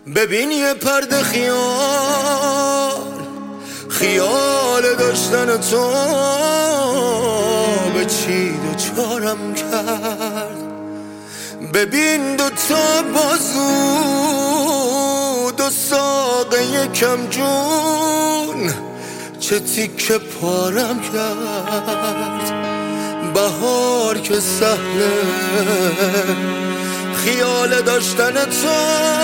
ببین یه پرده خیال داشتن تو به چی دوچارم کرد. ببین دوتا بازو دو ساقه یکم جون چه تیکه پارم کرد. بهار که سهله خیال داشتن تو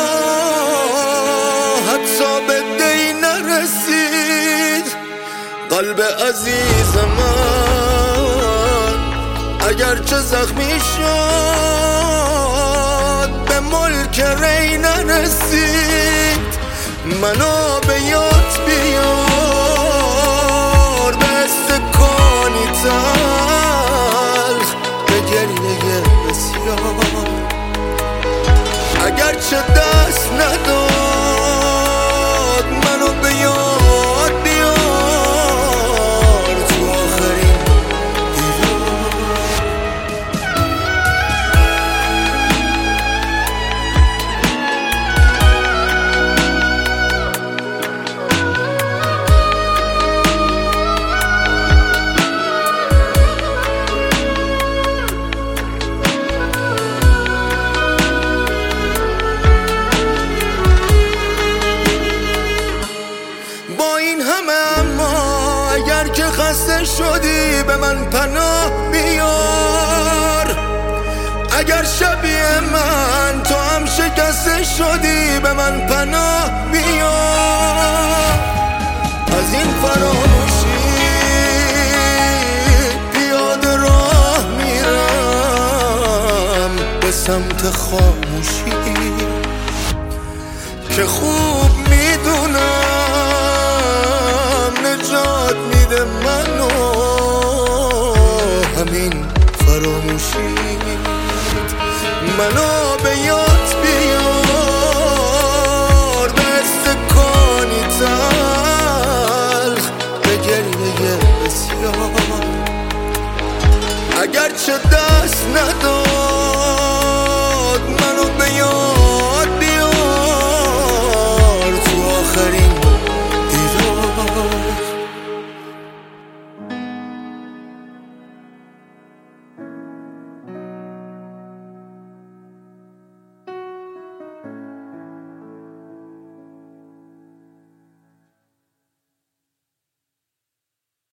حتی به دی نرسید. قلب عزیز من اگرچه زخمی شد به ملک ری نرسید. منو به یاد بیار به استکانی تلخ به گریه بسیار. اگرچه دست نداد منو به یاد بیار تو آخرین اگر که خسته شدی به من پناه بیار. اگر شبیه من تو هم شکسته شدی به من پناه بیار. از این فراموشی پیاده راه میرم به سمت خاموشی که خوب میدونم نجات میده منو همین فراموشی. منو به یاد